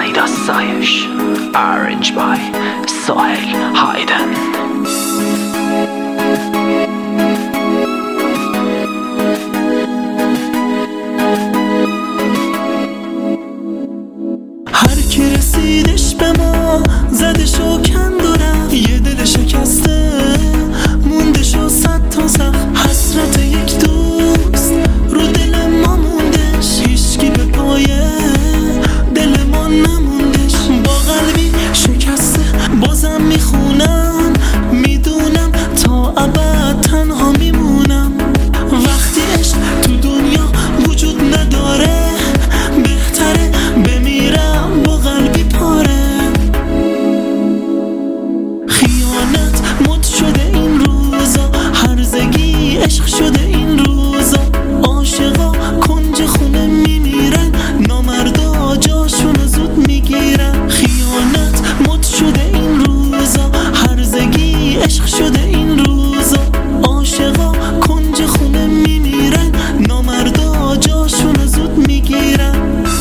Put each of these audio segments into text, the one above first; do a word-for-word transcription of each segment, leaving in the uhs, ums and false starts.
Sayesh, arranged by Sohail Hayden. هر کی رسیدش به ما زدش و کند و رفت، یه دل شکسته موندش و صد تا زخم. حسرت یک دوست رو دل ما موندش، هیچکی به پای دل ما نموندش. با قلبی شکسته بازم میخونم، میدونم تا ابد تنها میمونم. وقتی عشق تو دنیا وجود نداره، بهتره بمیرم با قلبی پاره. خیانت مد شده این روزا، هرزگی عشق شده این روزا. عاشقا کنج خونه میمیرن، نامردا جاشونو زود میگیرن. خیانت مد شده این روزا، هرزگی عشق شده این روزا. عاشقا کنج خونه میمیرن، نامردا جاشونو زود میگیرن.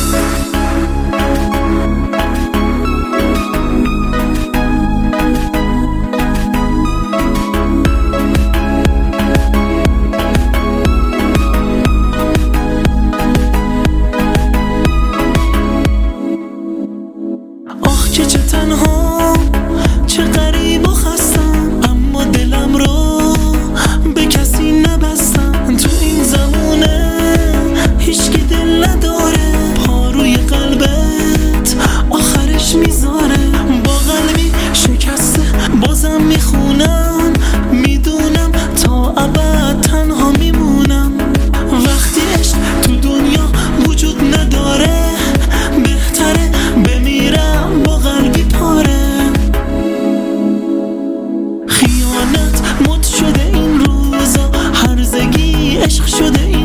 آخ که چه تنها، چه غریب و خستم، اما دلم رو به کسی نبستم. تو این زمونه هیچکی دل نداره، پا روی قلبت آخرش میذاره. با قلبی شکسته بازم میخونم، میدونم تا ابد تنها میمونم. وقتی عشق تو دنیا وجود نداره، بهتره بمیرم با قلبی پاره. خیانت مد شده این روزا، هرزگی عشق شده این